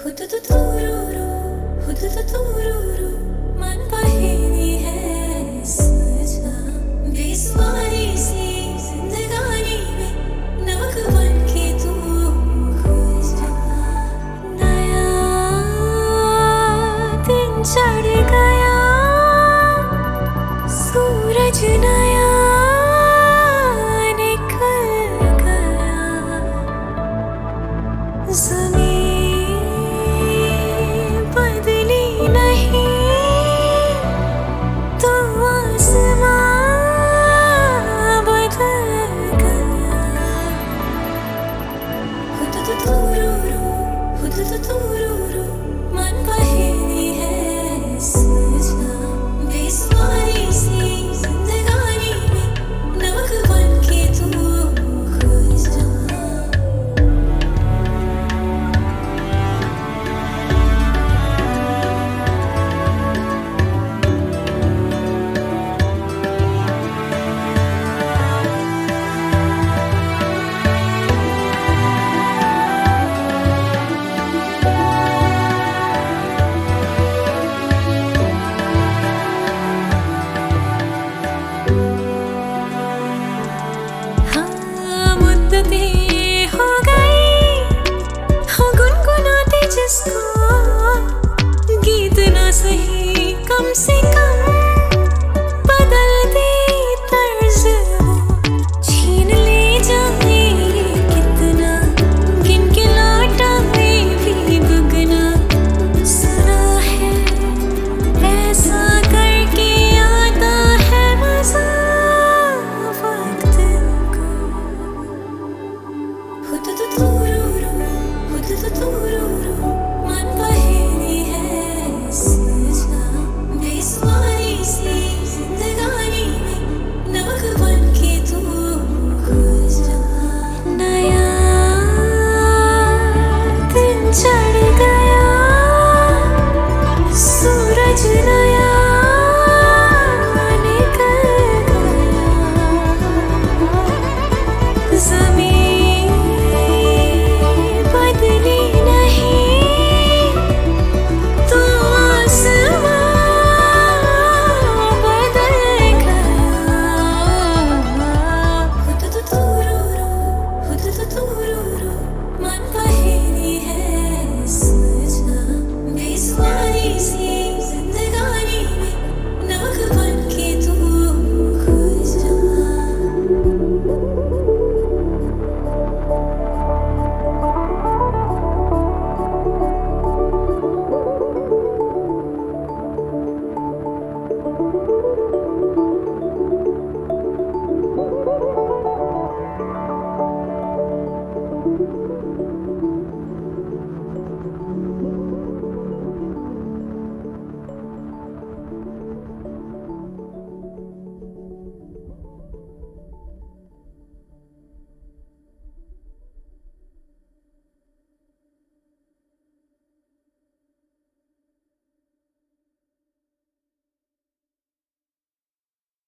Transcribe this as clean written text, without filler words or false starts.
हुदुदुदुरुरु, मन पहेली है सजा। बेसुमारी सी जिंदगानी में नमक बन के तू घुल जा। नया दिन चढ़ गया, सूरज नया निकल गया। बदली नहीं तो आसमां बदल गया। हुदुदुदुरुरु, मन पहेली है सजा। बेसुमारी सी जिंदगानी में नमक बन के तू घुल जा। हो गई हो गुनगुनाते जिसको, गीत ना सही कम से कम